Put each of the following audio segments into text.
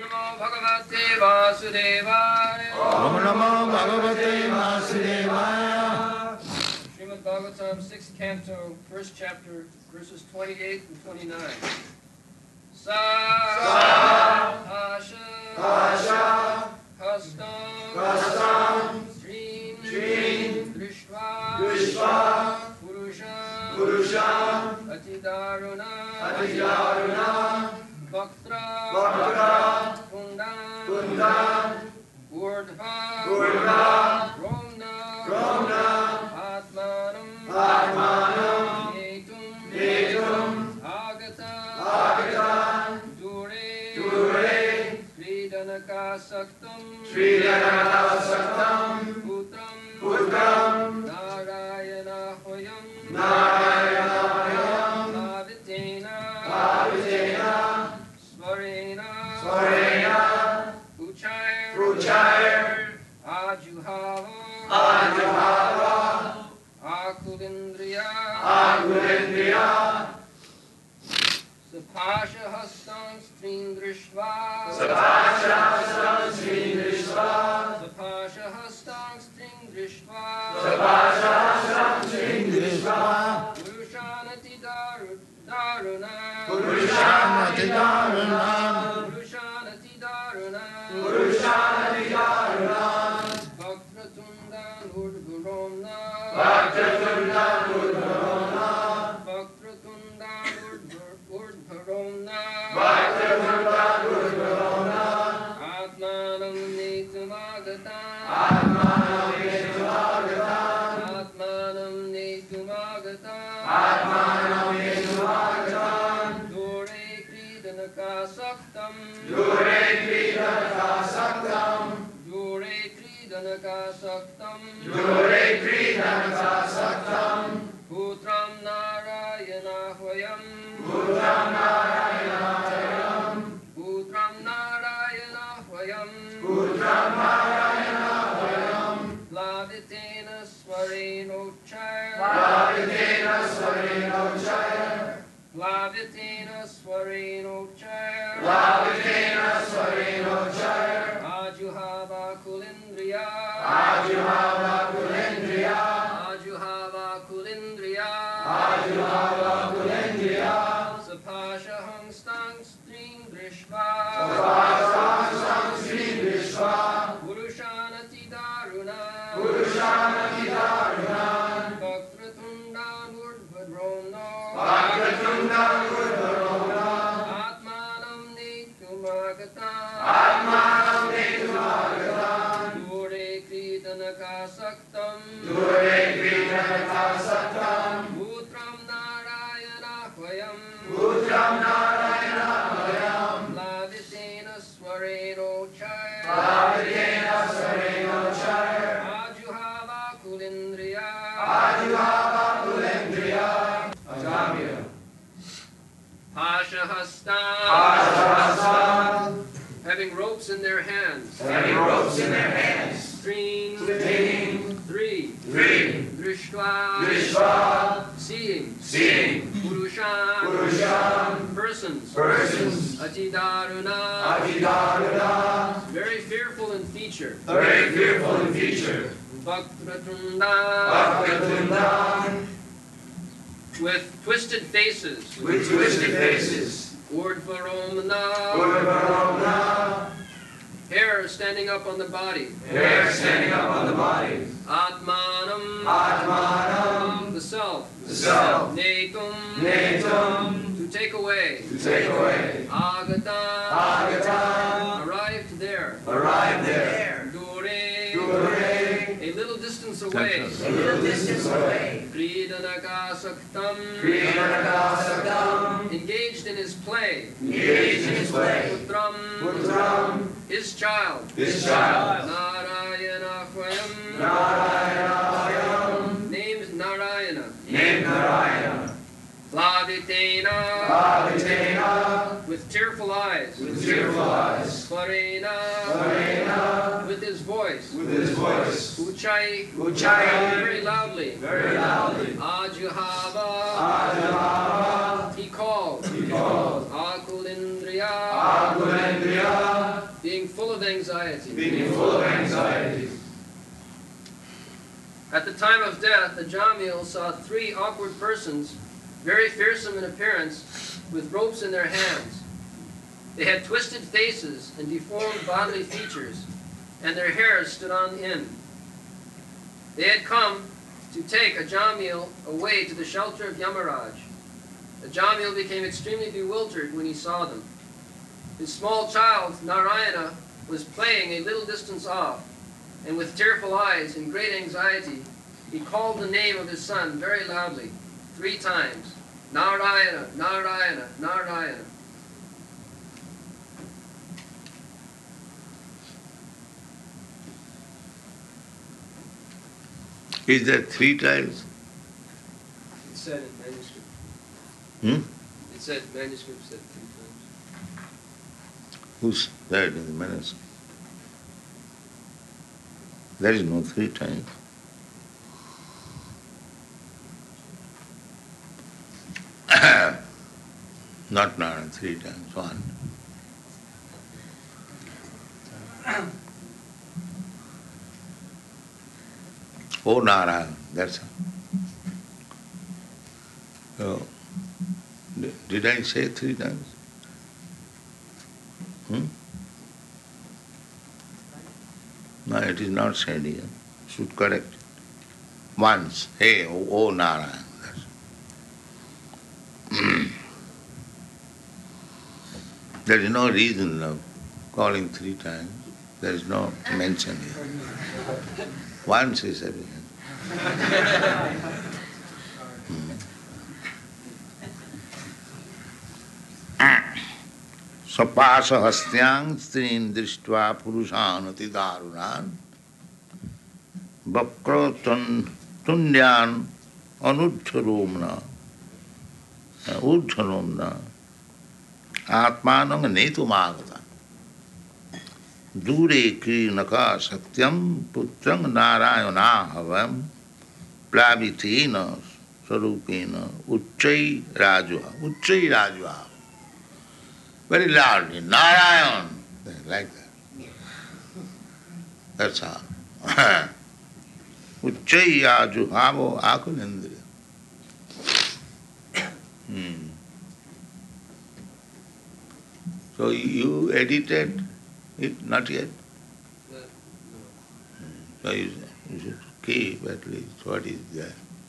Namo Bhagavate Vasudevaya. Om Namo Bhagavate Vasudevaya. Srimad Bhagavatam, 6th Canto, 1st chapter, verses 28 and 29. Sa Hasha Hastam Srin Drishva Purusham Atidaruna Bhaktra Kundam Urdhva Romna Atmanam Netum Agata Dure Kridanakasaktam Putram Narayana Hoyam Bhavitena Svarena Uchair Ajuhava Akulindriya Sapasha Hastam String Drishva Sapasha Hastam String Drishva Purushanati Daruna Bhaktratundan Urdhvaromna Atmanam Netumagata Dure Kridanakasaktam Putram Narayana Hwayam Lavitena Svarenochar Ajuhava Kulindriya Sapasha Hangstang String Drishva Purushanati Daruna Bhaktratundan Urdhvaromno Atmanam Netumagata Dure Kridanakasaktam Putram Narayana Hwayam Lavitena Svarenochar Ajuhava Kulindriya Pasha Hastam having ropes in their hands. String 3 Drishva seeing Purusham persons Atidaruna very fearful in feature Bhaktratundan with twisted faces Urdhvaromna hair standing up on the body Atmanam the self Netum to take away Agata arrived there Dure a little distance away Kridanakasaktam engaged in his play Putram his child Narayana Hwayam named Narayana Lavitena with tearful eyes Svarena with his voice Uchai very loudly Ajuhava he called Akulindriya of anxiety. being full of anxiety. At the time of death, Ajamil saw 3 awkward persons, very fearsome in appearance, with ropes in their hands. They had twisted faces and deformed bodily features, and their hair stood on end. They had come to take Ajamil away to the shelter of Yamaraj. Ajamil became extremely bewildered when he saw them. His small child, Narayana, was playing a little distance off, and with tearful eyes and great anxiety, he called the name of his son very loudly, 3 times, Narayana, Narayana, Narayana. Is that 3 times? It said in manuscript. Hmm? It said, manuscript said 3 times. Who's that in the manuscript? There is no 3 times. Not Narayan, 3 times, 1. Oh Narayan, that's all. So, did I say 3 times? No, it is not said here. Should correct it. Once, hey, oh Narayan. There is no reason of calling 3 times. There is no mention here. Once is sufficient. Sapasa hastyang strin drishtva purushan ati darunan vakra tundyan anudharomna udharomna atmanang netumagata dure krinaka satyam putrang narayana havam plavitena sarupena uchai rajva. Very loudly, Narayan, like that. That's all. Uchaya juhavo akulendriya. So you edited it? Not yet? No. So you should keep at least what is there.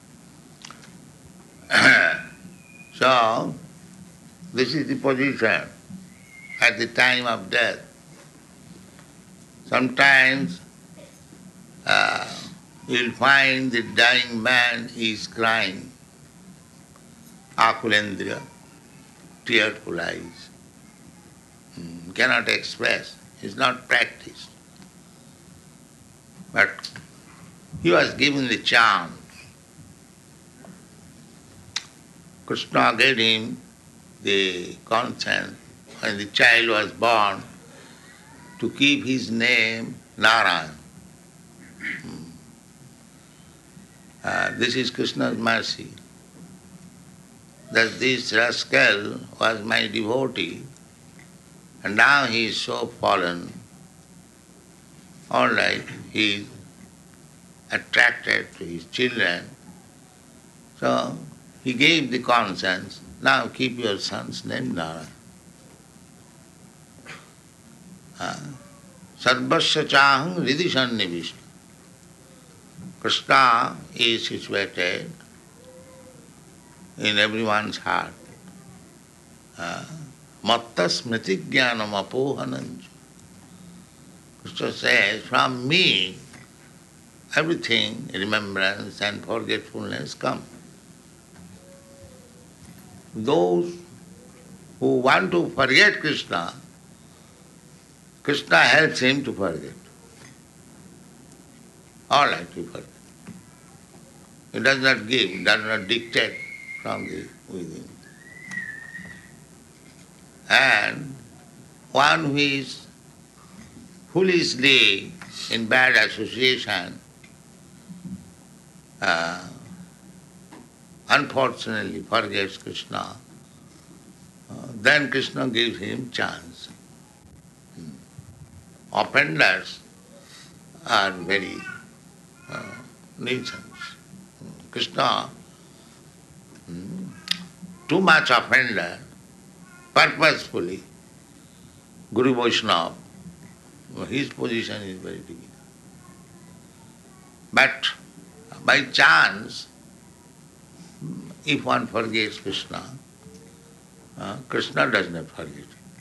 So, this is the position at the time of death. Sometimes you'll find the dying man is crying, akulendriya, tearful eyes. Cannot express, it's not practiced. But he was given the chance. Krishna gave him the consent when the child was born to keep his name Narayan. This is Krishna's mercy. That this rascal was my devotee and now he is so fallen. All right, he is attracted to his children. So he gave the consent, now keep your son's name Narayan. Sarvasya chahang hridi sannivishta. Krishna is situated in everyone's heart. Matta smriti jnanam apohananju. Krishna says, from me everything, remembrance and forgetfulness come. Those who want to forget Krishna, Krishna helps him to forget. All right, he forget. He does not give, does not dictate from the within. And one who is foolishly in bad association, unfortunately forgets Krishna, then Krishna gives him chance. offenders are very nuisance. Krishna, too much offender, purposefully, Guru Vaishnava, his position is very difficult. But by chance, if one forgets Krishna, Krishna does not forget.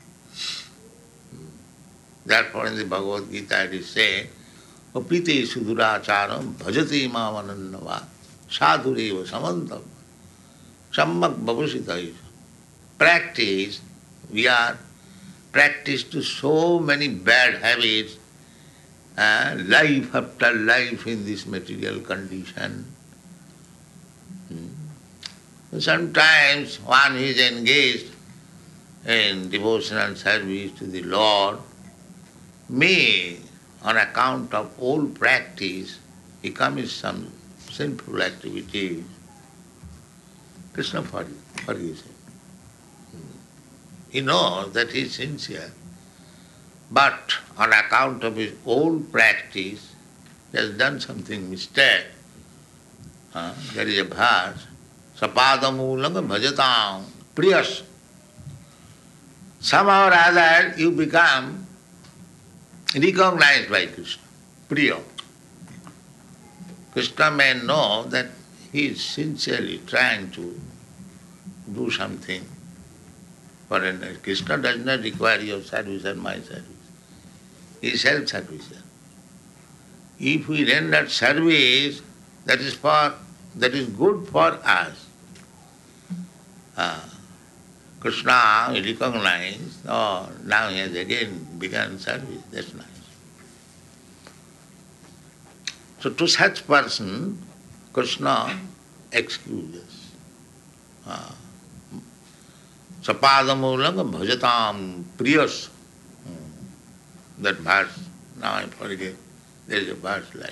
Therefore in the Bhagavad Gita it is said, Apite suduracharam bhajati mamanannava sadhureva samantam sammak bhavasita. Practice, we are practiced to so many bad habits, life after life in this material condition. Sometimes one is engaged in devotional service to the Lord, may, on account of old practice, he commits some sinful activity. Krishna forgives him. He knows that he is sincere, but on account of his old practice, he has done something mistake. There is a verse, Sapadamulanga bhajatam priyas. Somehow or other you become recognized by Krishna, priya. Krishna may know that he is sincerely trying to do something for another. Krishna does not require your service or my service. He is self-service. If we render service, that is good for us. Krishna recognized, oh, now he has again begun service. That's nice. So to such person, Krishna excuses. Sapadamulanga bhajatam priyas. That verse, now I forget, there is a verse like.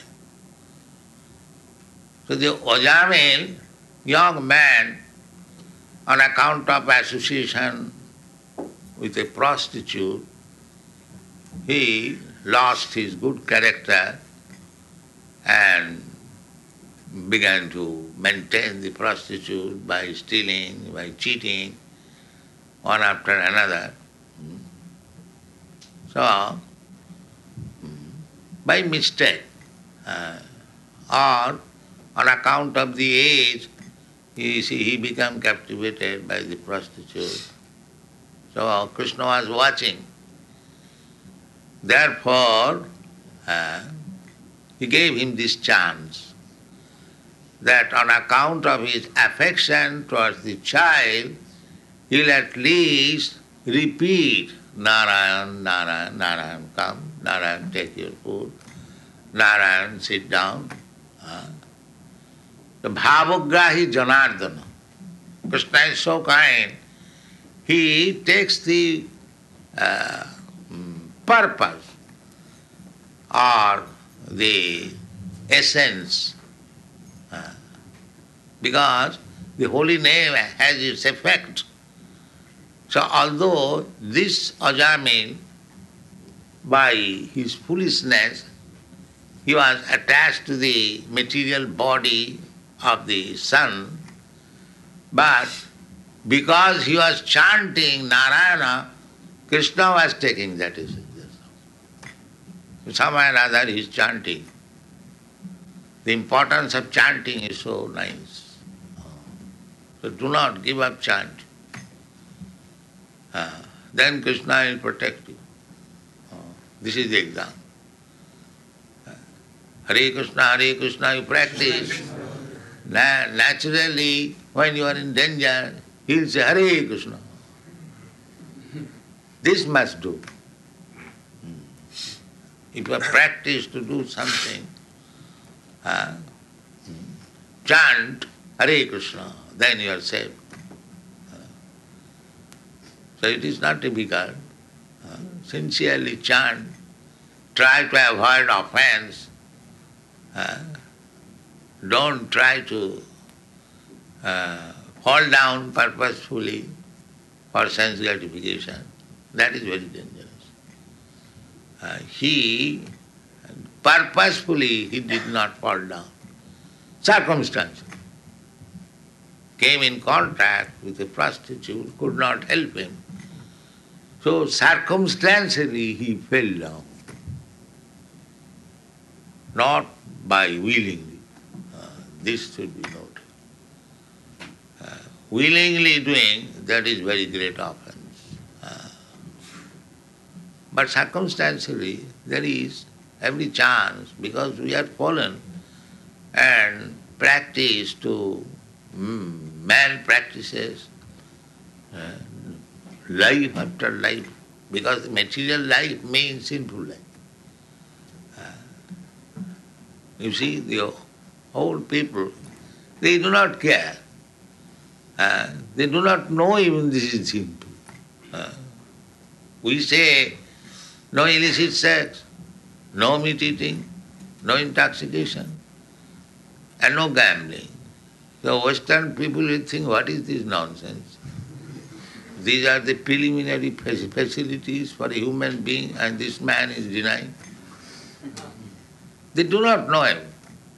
So the Ajamil, young man, on account of association with a prostitute, he lost his good character and began to maintain the prostitute by stealing, by cheating, one after another. So, by mistake or on account of the age, he became captivated by the prostitute. So Krishna was watching. Therefore, he gave him this chance that on account of his affection towards the child, he'll at least repeat Narayan, Narayan, Narayan, come, Narayan, take your food, Narayan, sit down. The Bhavagrahi Janardana. Krishna is so kind, he takes the purpose or the essence because the holy name has its effect. So although this Ajamil, by his foolishness, he was attached to the material body of the sun, but because he was chanting Narayana, Krishna was taking that essence. Somehow or other he is chanting. The importance of chanting is so nice. So do not give up chanting. Then Krishna will protect you. This is the example. Hare Krishna, you practice. Naturally, when you are in danger, he will say, Hare Krishna. This must do. If you have practiced to do something, chant Hare Krishna, then you are safe. So it is not difficult. Sincerely chant, try to avoid offense. Don't try to fall down purposefully for sense gratification. That is very dangerous. he purposefully he did not fall down. Circumstance came in contact with a prostitute, could not help him. So circumstantially he fell down, not by willingly. This should be noted. Willingly doing, that is very great offense. But circumstantially there is every chance, because we are fallen and practice to malpractices, life after life, because material life means sinful life. You see, the whole people, they do not care. They do not know even this is sinful. We say no illicit sex, no meat eating, no intoxication, and no gambling. So Western people will think, what is this nonsense? These are the preliminary facilities for a human being, and this man is denying. They do not know him.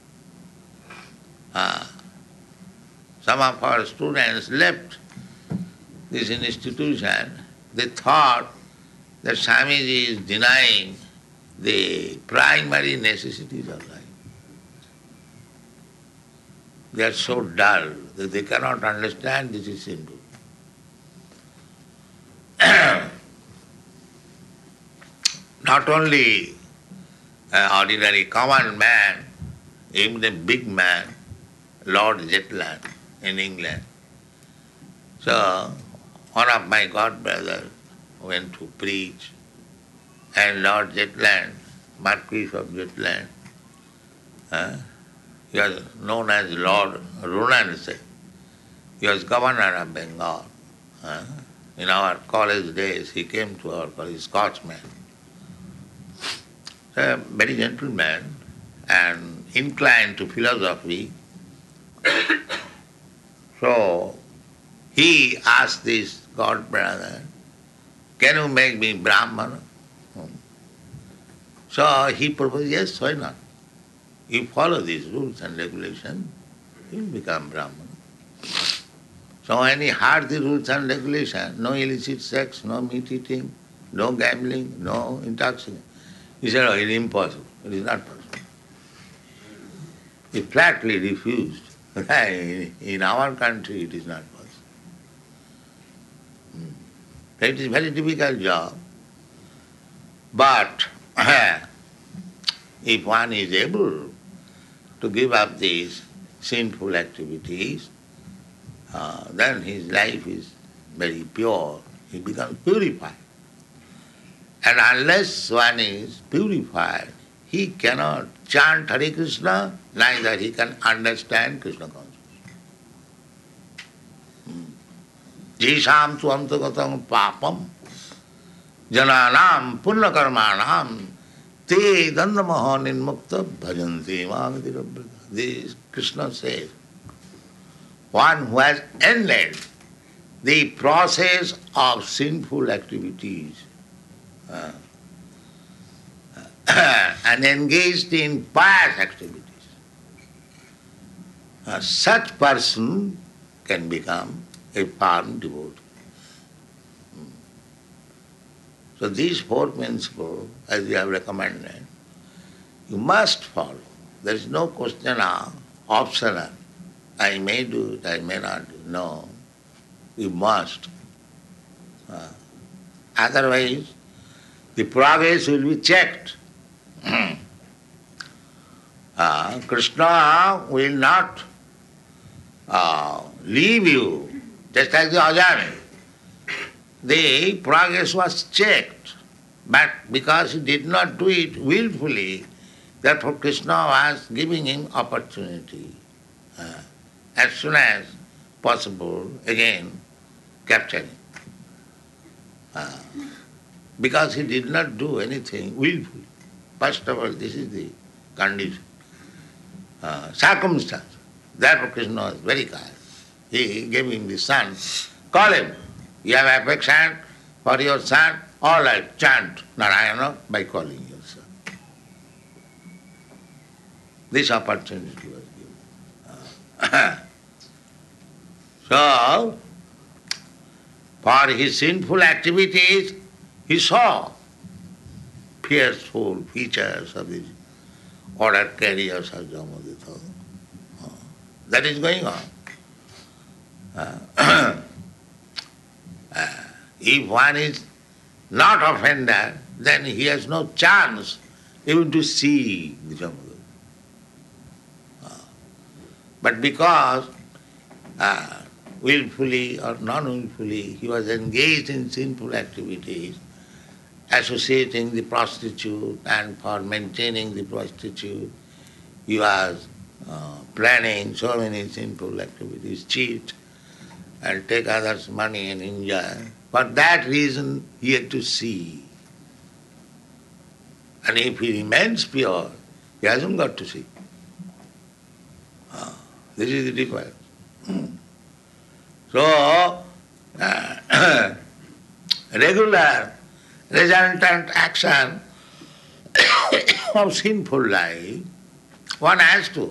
Some of our students left this institution. They thought that Swamiji is denying the primary necessities of life. They are so dull that they cannot understand this is sinful. Not only an ordinary common man, even a big man, Lord Zetland in England. So, one of my godbrothers went to preach, and Lord Zetland, Marquis of Zetland, he was known as Lord Runanse. He was governor of Bengal. In our college days, he came to our college, Scotsman. A very gentle man and inclined to philosophy. So he asked this god brother, can you make me Brahmana? So he proposed, yes, why not? You follow these rules and regulations, you will become Brahmana. So when he heard the rules and regulations, no illicit sex, no meat eating, no gambling, no intoxication, he said, oh, it is impossible, it is not possible. He flatly refused. In our country it is not possible. It is a very difficult job. But if one is able to give up these sinful activities, then his life is very pure. He becomes purified. And unless one is purified, he cannot chant Hare Krishna, neither he can understand Krishna consciousness. Jisham tu antagatam papam jananam punna karmanam te dandamaha ninmukta bhajanti māgati. This Krishna says, one who has ended the process of sinful activities and engaged in pious activities, such person can become a firm devotee. So these four principles, as we have recommended, you must follow. There is no question of optional. I may do it, I may not do it. No, you must. Otherwise, the progress will be checked. Krishna will not leave you, just like the Ajami. The progress was checked, but because he did not do it willfully, therefore Krishna was giving him opportunity. As soon as possible, again, capturing. Because he did not do anything willfully. First of all, this is the condition. Circumstance. Therefore Krishna was very kind. He gave him the son. Call him. You have affection for your son, All right, chant Narayana by calling yourself. This opportunity was given. So, for his sinful activities, he saw fearful features of these order carriers of Jamadita. That is going on. If one is not offender, then he has no chance even to see the Jamadita. But because willfully or non-willfully he was engaged in sinful activities, associating the prostitute, and for maintaining the prostitute he was planning so many sinful activities, cheat and take others' money and enjoy. For that reason he had to see. And if he remains pure, he hasn't got to see. This is the difference. So, regular resultant action of sinful life, one has to.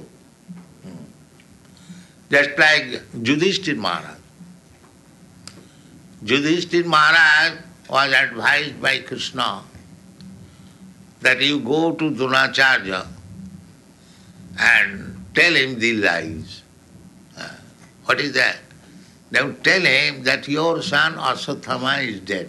Just like Yudhishthira Maharaj. Yudhishthira Maharaj was advised by Krishna that you go to Dronacharya and tell him the lies. What is that? Now tell him that your son Aswathama is dead.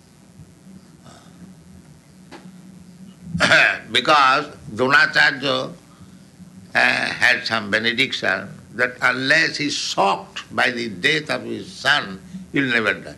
Because Dronacharya had some benediction that unless he is shocked by the death of his son, he will never die.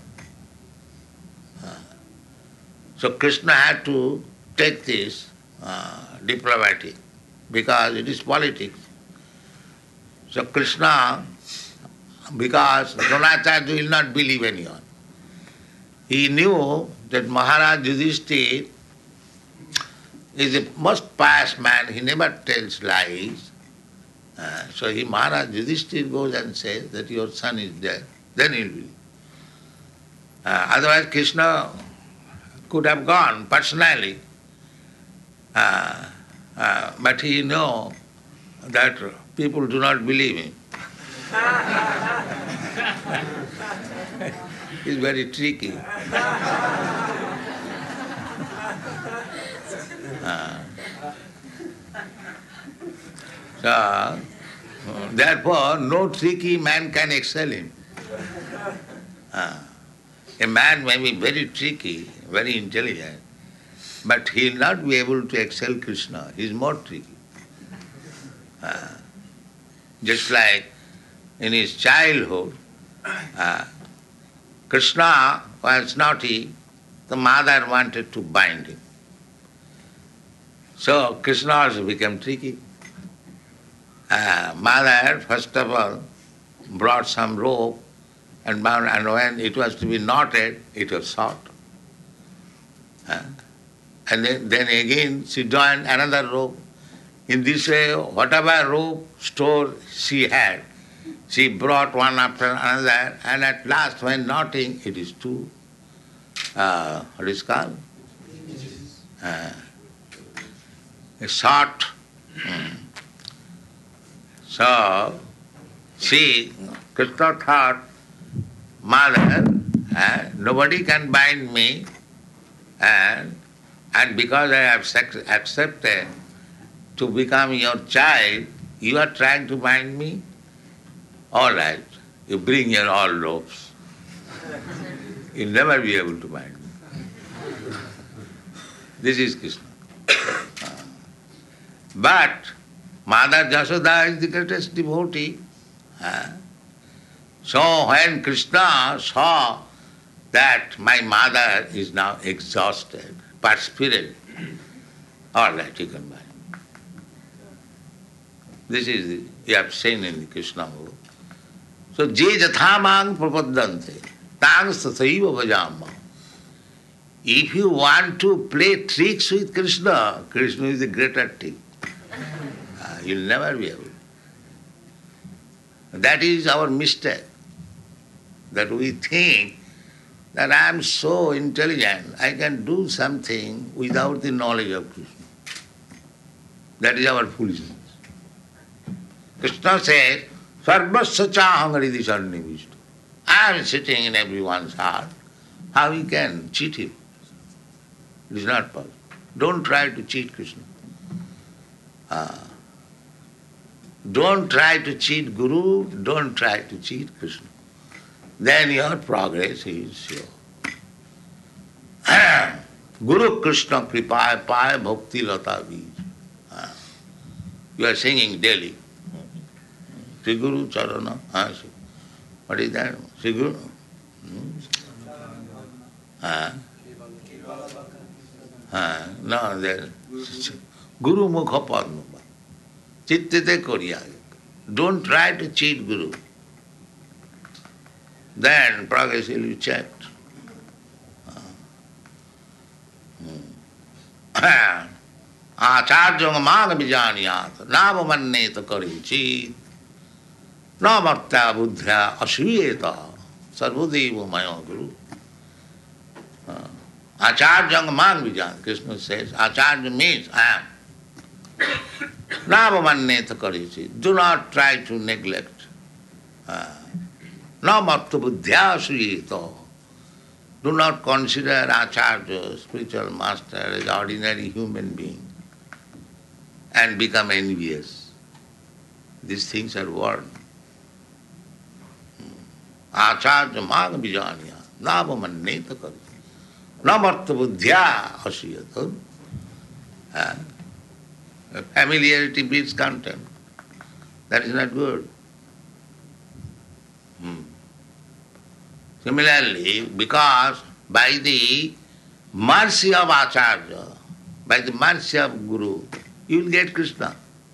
So Krishna had to take this diplomatic because it is politics. So Krishna, because Dronacharya will not believe anyone, he knew that Maharaj Yudhishthira is a most pious man, he never tells lies. So Maharaj Yudhishthira goes and says that your son is dead, then he will believe. Otherwise Krishna could have gone personally, but he knew that people do not believe him. He's very tricky. So, therefore, no tricky man can excel him. A man may be very tricky, very intelligent, but he will not be able to excel Krishna. He is more tricky. Just like in his childhood, Krishna was naughty, the mother wanted to bind him. So Krishna also became tricky. Mother, first of all, brought some rope and bound, and when it was to be knotted, it was short. And then again she joined another rope. In this way, whatever rope store she had, she brought one after another, and at last when knotting, it is two, what is called? A short. So, Krishna thought, Mother, nobody can bind me, and because I have accepted to become your child, you are trying to bind me? All right, you bring your all ropes. You'll never be able to bind me. This is Krishna. But Mother Jasoda is the greatest devotee. So when Krishna saw that my mother is now exhausted, perspired, all right, you can bind me. This is you have seen in the Krishna book. So je jathamang prapaddante, tang sathaiva bhajama. If you want to play tricks with Krishna, Krishna is a greater trick. You'll never be able. That is our mistake, that we think that I am so intelligent, I can do something without the knowledge of Krishna. That is our foolishness. Krishna says, Sarvasya chaham hridi sarnivishta. I am sitting in everyone's heart. How you can cheat him? It is not possible. Don't try to cheat Krishna. Don't try to cheat Guru, don't try to cheat Krishna. Then your progress is sure. Guru Krishna kripaya paya bhakti lata bij. You are singing daily. Sri Guru Charana. What is that? Sri Guru? No, there. Guru Mukha Padma. Chittite Koriya. Don't try to cheat Guru. Then progress will be checked. Acharya maga vijaniyat, nama manneta karichi, namatta buddhya asuyeta, sarvadeva maya guru. Acharya maga vijan, Krishna says, Acharya means I am. Nama manneta karichi, do not try to neglect. Namatta buddhya asuyeta. Do not consider Acharya, spiritual master, as ordinary human being and become envious. These things are worn. Acharya maga vijanya, nava manneta kari, namartha buddhya asiyata. Familiarity breeds contempt. That is not good. Similarly, because by the mercy of Acharya, by the mercy of Guru, you will get Krishna.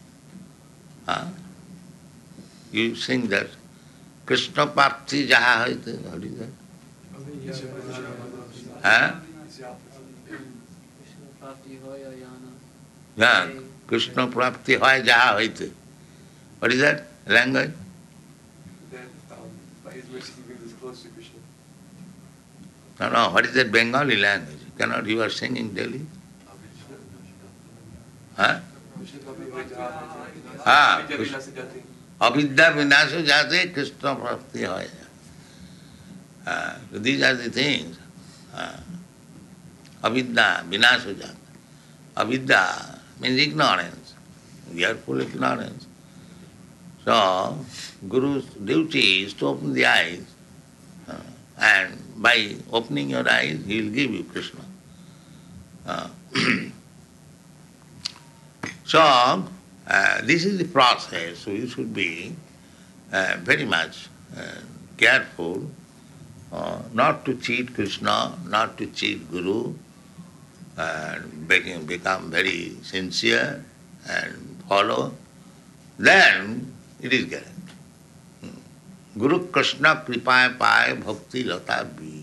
You sing that. Krishna Prapti Jaha Haite. What is that? Yeah. Krishna Prapti Hoy Jaha Haite. What is that language? By his mercy he brings us close to Krishna. No, what is that Bengali language? You are singing daily? Avidya vinasa jate Krishna prapti hoya. These are the things. Avidya vinasa jate. Avidya means ignorance. We are full of ignorance. So, Guru's duty is to open the eyes, and by opening your eyes, he will give you Krishna. So, this is the process, so you should be very much careful not to cheat Krishna, not to cheat Guru, and become very sincere and follow. Then it is guaranteed. Guru Krishna kripaya paya bhakti lata bij.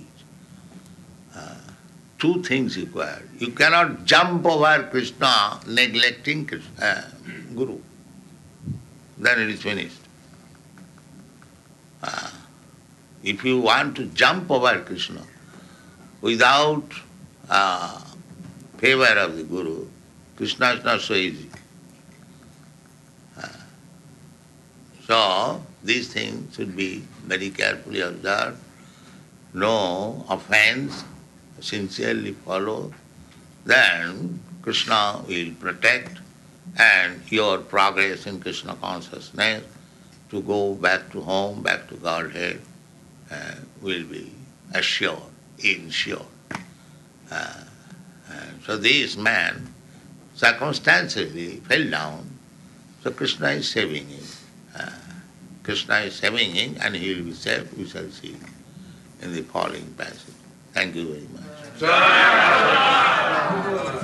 Two things required. You cannot jump over Krishna neglecting Guru. Then it is finished. If you want to jump over Krishna without favor of the Guru, Krishna is not so easy. So, these things should be very carefully observed. No offense, sincerely follow. Then Krishna will protect, and your progress in Krishna consciousness to go back to home, back to Godhead, will be assured, ensured. So this man circumstantially fell down, so Krishna is saving him. Krishna is saving him and he will be saved, we shall see in the following passage. Thank you very much.